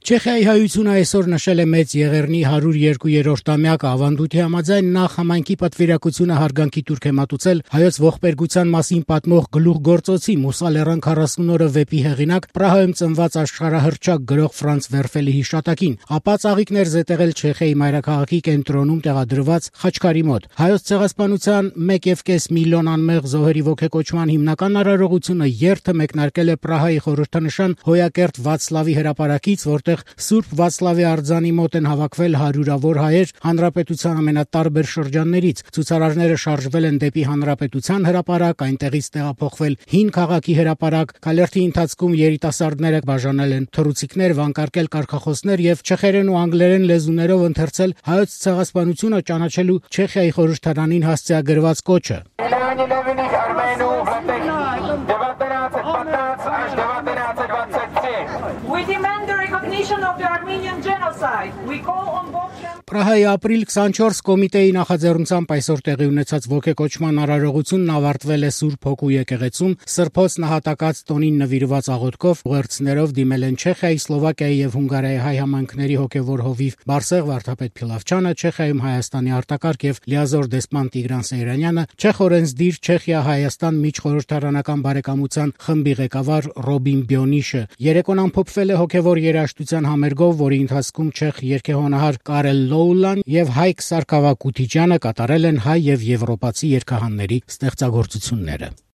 Չեխիայի հայությունը այսօր նշել է մեծ Եղեռնի 102-րդ-ամյակը, ավանդույթի համաձայն նախ համայնքի պատվիրակությունը հարգանքի տուրք է մատուցել հայոց ողբերգության մասին պատմող գլուխգործոցի Մուսա Լեռան 40 օրը վեպի հեղինակ Պրահայում ծնված աշխարհահռչակ գրող Ֆրանց Վերֆելի հիշատակին, ապա ծաղիկներ զետեղել Չեխիայի մայրաքաղաքի կենտրոնում տեղադրված խաչքարի մոտ։ Հայոց ցեղասպանության 1.5 միլիոն անմեղ զոհերի ոգեկոչման հիմնական արարողությունը երթը մեկնարկել է Պրահայի խորհրդանշան Հոյակերտ Վացլավի հրապարակից, որտեղ Սուրբ Վացլավի արձանի մոտ են հավաքվել հարյուրավոր հայեր հանրապետության ամենատարբեր շրջաններից։ Ցուցարարները շարժվել են դեպի Հանրապետության հրապարակ, այնտեղից տեղափոխվել Հին քաղաքի հրապարակ։ Քալերթի ընթացքում երիտասարդները բաժանել են թռուցիկներ, վանկարկել կարգախոսներ եւ չեխերեն ու անգլերեն լեզուներով ընթերցել հայոց ցեղասպանությունը ճանաչելու Չեխիայի խորհրդարանին հասցեագրված կոչը։ Պրահայի ապրիլ 24 կոմիտեի նախաձեռնությամբ այսօր տեղի ունեցած ոգեկոչման արարողությունն ավարտվել է Սուրբ Հոգու եկեղեցում, սրբոց նահատակած տոնին նվիրված աղոթքով, ուղերձներով դիմել են Չեխիայի, Սլովակիայի եւ Հունգարիայի հայ համայնքների հոգեվոր հովիվ Բարսեղ Վարդապետ Փիլավչյանը, Չեխիայում Հայաստանի արտակարգ եւ լիազոր դեսպան Տիգրան Սեյրանյանը, Չեխ օրենսդիր Չեխիա-Հայաստան միջխորհրդարանական բարեկամության խմբի ղեկավար Ռոբին Բյոնիշը։ Երեկոն ամփոփվել է հոգեվոր երաժշտության համերգով, որի ընթացքում չեխ երգեհոնահար Կարել Լոուլան եւ Հայկ Սարգսակյանը կատարել են հայ եւ եվրոպացի երգահանների ստեղծագործությունները։